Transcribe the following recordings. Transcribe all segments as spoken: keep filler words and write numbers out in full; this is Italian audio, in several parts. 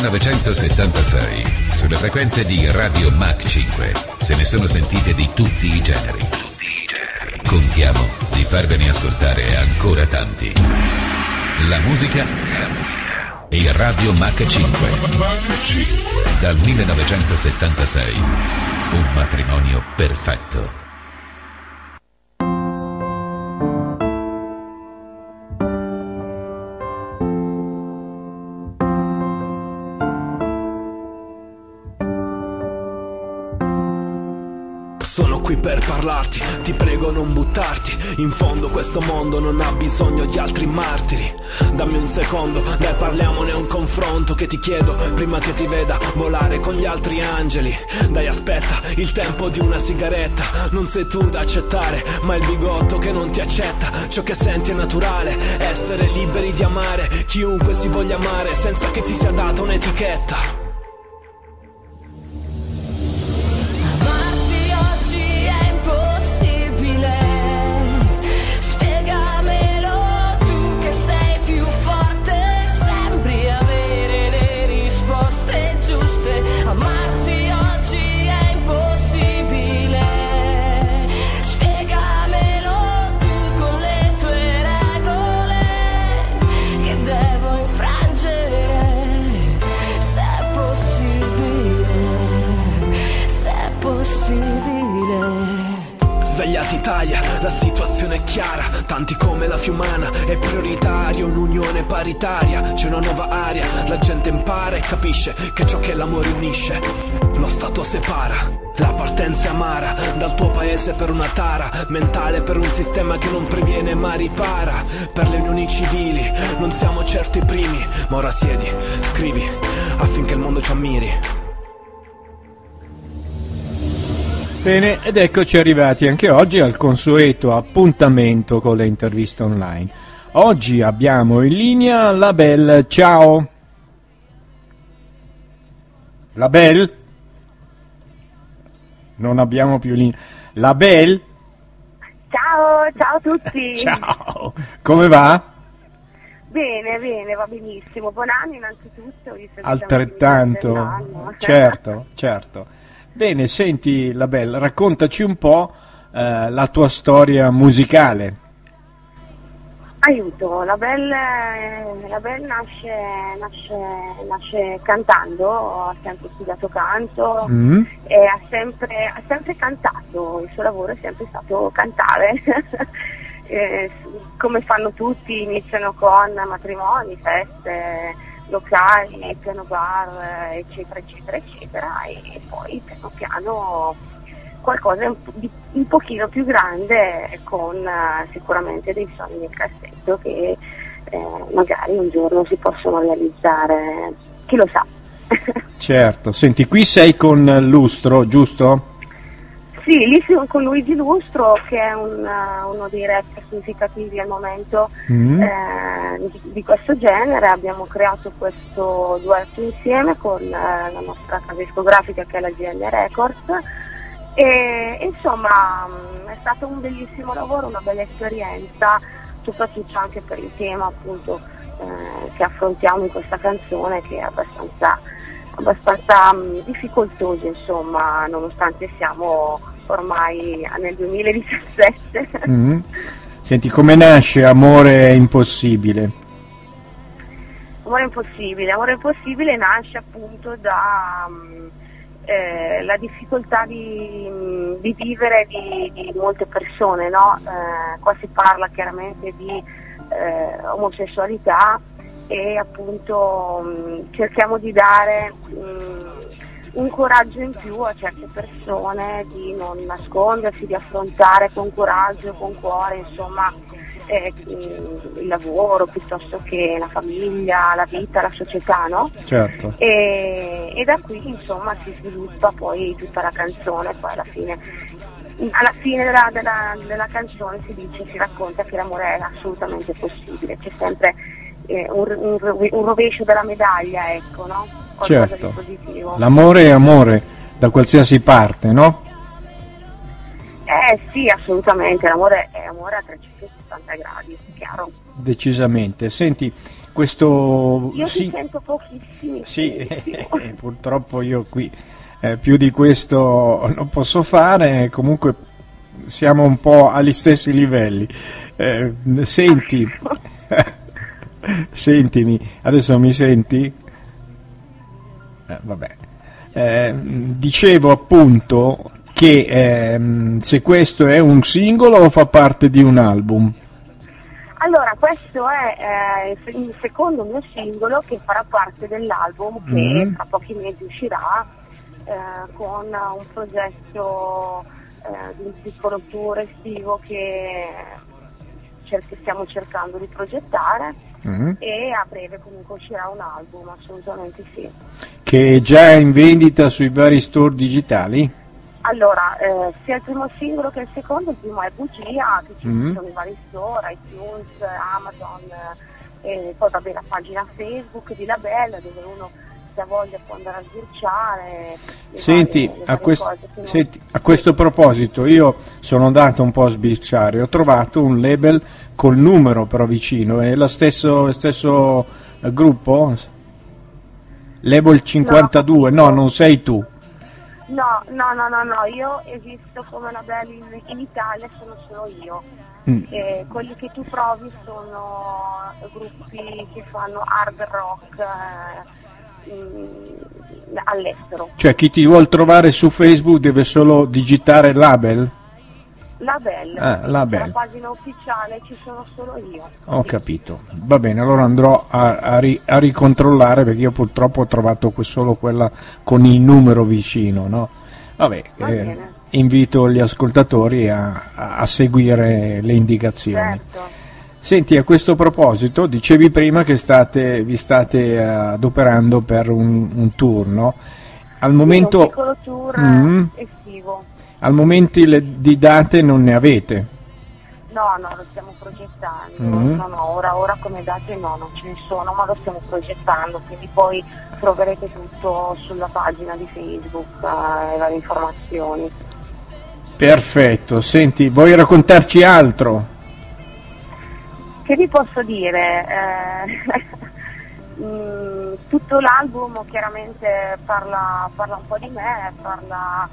millenovecentosettantasei, sulle frequenze di Radio Mach cinque, se ne sono sentite di tutti i generi. Tutti i generi. Contiamo di farvene ascoltare ancora tanti. La musica e Radio Mach cinque. Dal millenovecentosettantasei, un matrimonio perfetto. Sono qui per parlarti, ti prego non buttarti. In fondo questo mondo non ha bisogno di altri martiri. Dammi un secondo, dai parliamone, un confronto che ti chiedo prima che ti veda volare con gli altri angeli. Dai aspetta, il tempo di una sigaretta. Non sei tu da accettare, ma il bigotto che non ti accetta. Ciò che senti è naturale, essere liberi di amare chiunque si voglia amare senza che ti sia data un'etichetta. Svegliati Italia, la situazione è chiara. Tanti come la Fiumana, è prioritario un'unione paritaria. C'è una nuova aria, la gente impara e capisce che ciò che l'amore unisce lo Stato separa. La partenza è amara, dal tuo paese per una tara mentale, per un sistema che non previene ma ripara. Per le unioni civili non siamo certo i primi, ma ora siedi, scrivi affinché il mondo ci ammiri. Bene, ed eccoci arrivati anche oggi al consueto appuntamento con le interviste online. Oggi abbiamo in linea la Belle. Ciao. La Belle? Non abbiamo più linea. La Belle? Ciao, ciao a tutti. Ciao. Come va? Bene, bene, va benissimo. Buon anno innanzitutto. Visto che altrettanto. Certo, certo. Bene, senti la Belle, raccontaci un po' eh, la tua storia musicale. Aiuto, la Belle, la Belle nasce, nasce, nasce cantando, ha sempre studiato canto mm. e ha sempre, ha sempre cantato, il suo lavoro è sempre stato cantare. eh, come fanno tutti, iniziano con matrimoni, feste, locali, piano bar, eccetera eccetera eccetera, e poi piano piano qualcosa un, di, un pochino più grande, con uh, sicuramente dei sogni nel cassetto che eh, magari un giorno si possono realizzare, chi lo sa. Certo, senti, qui sei con Lustro, giusto? Sì, lì sono con Luigi Lustro, che è un, uh, uno dei rapper significativi al momento mm. eh, di, di questo genere. Abbiamo creato questo duetto insieme con uh, la nostra casa discografica, che è la G N Records, e insomma um, è stato un bellissimo lavoro, una bella esperienza, soprattutto anche per il tema appunto eh, che affrontiamo in questa canzone, che è abbastanza abbastanza um, difficoltoso, insomma, nonostante siamo ormai nel duemiladiciassette. Mm. Senti, come nasce Amore Impossibile? Amore Impossibile, Amore Impossibile nasce appunto da um, eh, la difficoltà di, um, di vivere di, di molte persone, no? Eh, qua si parla chiaramente di eh, omosessualità, e appunto mh, cerchiamo di dare mh, un coraggio in più a certe persone, di non nascondersi, di affrontare con coraggio, con cuore, insomma, eh, mh, il lavoro piuttosto che la famiglia, la vita, la società, no? Certo. E, e da qui insomma si sviluppa poi tutta la canzone. Poi alla fine alla fine della, della, della canzone si dice, si racconta che l'amore è assolutamente possibile, c'è sempre Eh, un, un, un rovescio della medaglia, ecco, no? Qualcosa certo. di positivo. L'amore è amore da qualsiasi parte, no? Eh sì, assolutamente, l'amore è amore a trecentosettanta gradi, chiaro. Decisamente. Senti, questo... Io sì, ti sento pochissimo. sì, eh, purtroppo io qui eh, più di questo non posso fare, comunque siamo un po' agli stessi livelli. Eh, senti, sentimi, adesso mi senti? Eh, vabbè. Eh, dicevo appunto che ehm, se questo è un singolo o fa parte di un album? Allora, questo è eh, il secondo mio singolo che farà parte dell'album che mm. tra pochi mesi uscirà eh, con un progetto eh, di un piccolo tour estivo che cer- stiamo cercando di progettare mm. e a breve comunque uscirà un album, assolutamente sì. Che è già in vendita sui vari store digitali? Allora, eh, sia il primo singolo che il secondo, il primo è Bugia, che ci mm. sono i vari store, iTunes, Amazon, eh, e poi vabbè la pagina Facebook di La Bella dove uno se ha voglia può andare a sbirciare. Senti, varie, a, quest- non... senti, a questo proposito io sono andato un po' a sbirciare, ho trovato un label col numero però vicino, è lo stesso, stesso eh, gruppo? Label cinquantadue, no, no, non sei tu. No, no, no, no, no, io esisto come La Bella in, in Italia, sono solo io. Mm. E quelli che tu trovi sono gruppi che fanno hard rock eh, in, all'estero. Cioè chi ti vuol trovare su Facebook deve solo digitare Label? Label, ah, sì, Label. La pagina ufficiale ci sono solo io. Ho sì. capito, va bene, allora andrò a, a, ri, a ricontrollare perché io purtroppo ho trovato solo quella con il numero vicino, no? Vabbè, eh, invito gli ascoltatori a, a, a seguire le indicazioni. Certo. Senti, a questo proposito, dicevi prima che state, vi state adoperando per un, un tour, no? Al momento... un piccolo tour mm, estivo. Al momento le, di date non ne avete? No, no, lo stiamo progettando, mm. no, no, ora, ora come date no, non ce ne sono, ma lo stiamo progettando, quindi poi troverete tutto sulla pagina di Facebook eh, e varie informazioni. Perfetto, senti, vuoi raccontarci altro? Che vi posso dire? Eh, mm, tutto l'album chiaramente parla, parla un po' di me, parla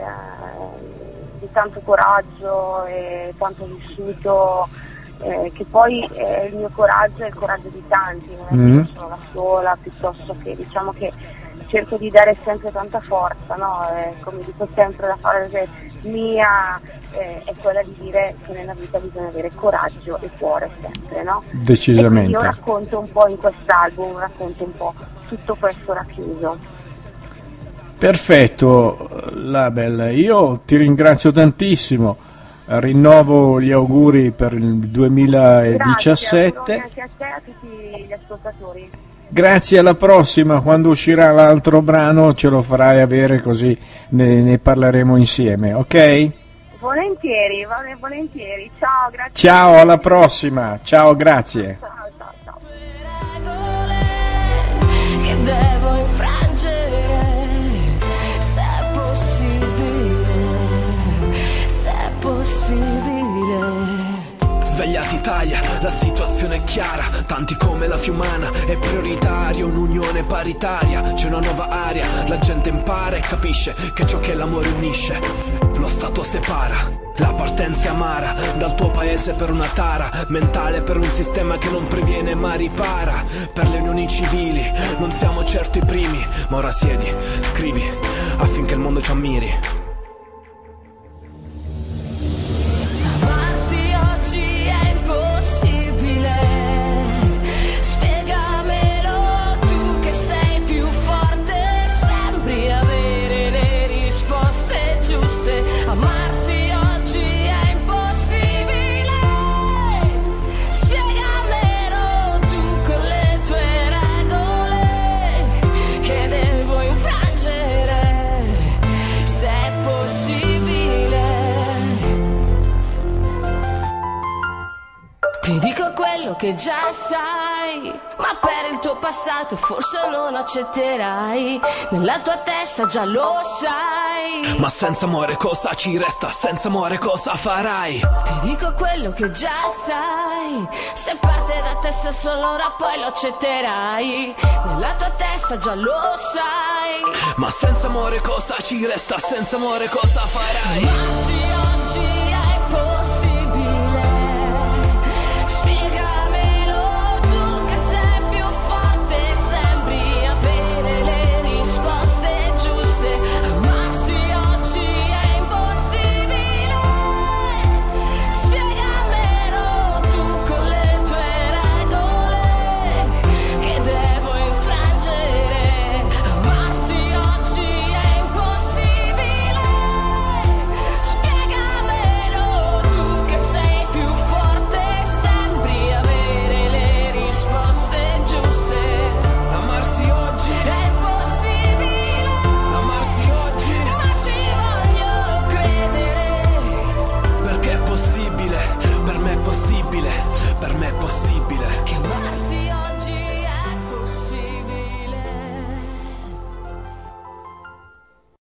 eh, di tanto coraggio e tanto vissuto, eh, che poi eh, il mio coraggio è il coraggio di tanti, non è mm. che io sono la sola, piuttosto che diciamo che cerco di dare sempre tanta forza, no? Eh, come dico sempre, la frase mia eh, è quella di dire che nella vita bisogna avere coraggio e cuore sempre, no? Decisamente. E io racconto un po' in quest'album, racconto un po' tutto questo racchiuso. Perfetto, Label, io ti ringrazio tantissimo, rinnovo gli auguri per il duemiladiciassette. Grazie, anche a te e a tutti gli ascoltatori. Grazie, alla prossima, quando uscirà l'altro brano ce lo farai avere così ne, ne parleremo insieme, ok? Volentieri, vale, volentieri, ciao, grazie. Ciao, alla prossima, ciao, grazie. Ciao, ciao, ciao. Che devo infrangere, se è possibile, se è possibile. Svegliati Italia, la situazione è chiara, tanti come la Fiumana, è prioritaria un'unione paritaria, c'è una nuova area, la gente impara e capisce che ciò che l'amore unisce, lo Stato separa. La partenza è amara, dal tuo paese per una tara, mentale per un sistema che non previene ma ripara. Per le unioni civili, non siamo certo i primi, ma ora siedi, scrivi, affinché il mondo ci ammiri. Ti dico quello che già sai. ma per il tuo passato forse non accetterai. Nella tua testa già lo sai. Ma senza amore cosa ci resta? Senza amore cosa farai? Ti dico quello che già sai. Se parte da te stesso allora poi lo accetterai. Nella tua testa già lo sai. Ma senza amore cosa ci resta? Senza amore cosa farai? Ma sì,